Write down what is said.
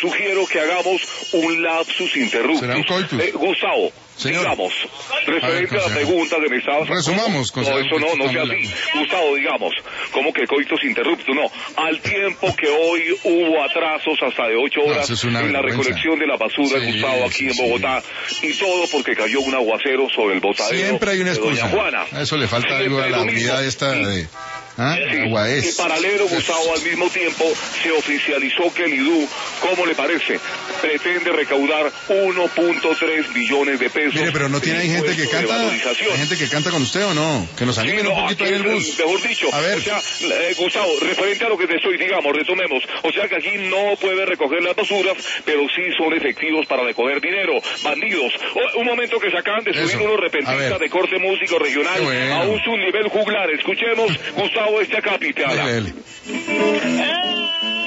sugiero que hagamos un lapsus interruptus. ¿Será un coitus? Gustavo, señor, digamos, referente a la pregunta que me estabas... Resumamos, no, eso no sea así. Gustavo, digamos, ¿cómo que coitus interruptus? No, al tiempo que hoy hubo atrasos hasta de 8 horas en la recolección de la basura, Gustavo, aquí en Bogotá, y todo porque cayó un aguacero sobre el botadero. Siempre hay una excusa. Doña Juana. A eso le falta algo a la unidad esta de... Agua es. En paralelo, Gustavo, al mismo tiempo se oficializó que el IDU, ¿cómo le parece? Pretende recaudar 1.3 billones de pesos. Mire, pero no tiene hay gente que canta, ¿hay gente que canta con usted o no? Que nos animen un poquito ahí el bus. Mejor dicho, a ver. O sea, Gustavo, referente a lo que te estoy, digamos, retomemos. O sea que aquí no puede recoger las basuras, pero sí son efectivos para recoger dinero. Bandidos. Un momento que se acaban de subir unos repentistas de corte músico regional a un subnivel juglar. Escuchemos, Gustavo, esta capital.